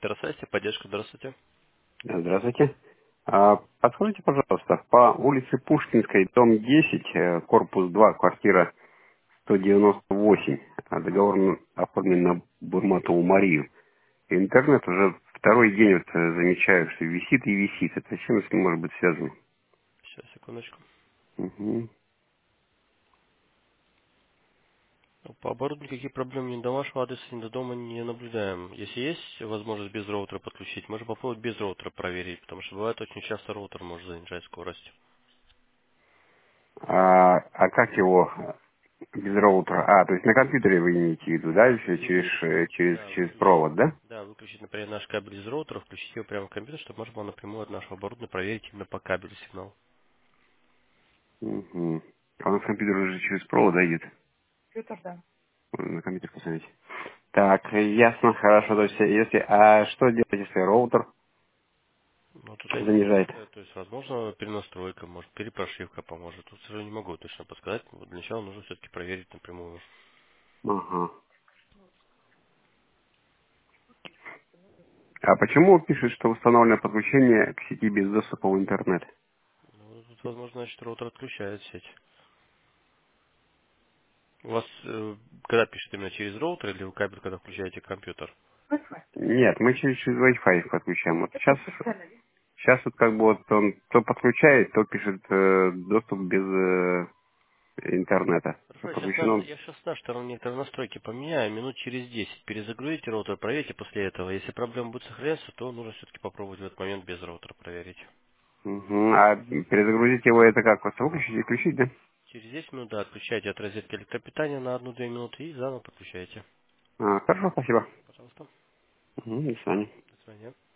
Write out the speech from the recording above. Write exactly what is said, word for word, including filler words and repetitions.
Здравствуйте, поддержка, здравствуйте. Здравствуйте. А, Подскажите, пожалуйста, по улице Пушкинской, дом десять, э, корпус два, квартира сто девяносто восемь, а договор н- оформлен на Бурматову Марию. Интернет уже второй день вот э, замечаю, что висит и висит. Это чем с ним может быть связано? Сейчас, секундочку. Угу. Ну, По оборудованию никаких проблем ни до вашего адреса, ни до дома не наблюдаем. Если есть возможность без роутера подключить, можно попробовать без роутера проверить, потому что бывает очень часто роутер может занижать скорость. А, а как его э, без роутера? А, то есть на компьютере вы имеете в виду, да, еще через, Выключить, э, через, да, через выключить. провод, да? Да, выключить, например, наш кабель из роутера, включить его прямо в компьютер, чтобы можно было напрямую от нашего оборудования проверить именно по кабелю сигнал. Угу. А у нас компьютер уже через провод да, идет? На компьютер посмотрите. Так, ясно, хорошо. То есть, если, а что делать, если роутер Ну, тут я не могу занижает? сказать, то есть, возможно, перенастройка, может, перепрошивка поможет. Тут, к сожалению, не могу точно подсказать. Вот для начала нужно все-таки проверить напрямую. Ага. А почему пишет, что установлено подключение к сети без доступа в интернет? Ну, тут, возможно, значит, роутер отключает сеть. У вас, э, когда пишет именно через роутер или вы кабель, когда включаете компьютер? Нет, мы через, через Wi-Fi подключаем. Вот сейчас, сейчас вот как бы вот он то подключает, то пишет э, доступ без э, интернета. Хорошо, я сейчас, Подключено. я сейчас наши там некоторые настройки поменяю, минут через десять. Перезагрузите роутер, проверьте после этого. Если проблема будет сохраняться, то нужно все-таки попробовать в этот момент без роутера проверить. Мгм. А перезагрузить его это как? Просто выключить и включить, да? Через десять минут, да, отключайте от розетки электропитания на одну-две минуты и заново подключайте. А, хорошо, спасибо. Пожалуйста. Мгм, до свидания. До свидания.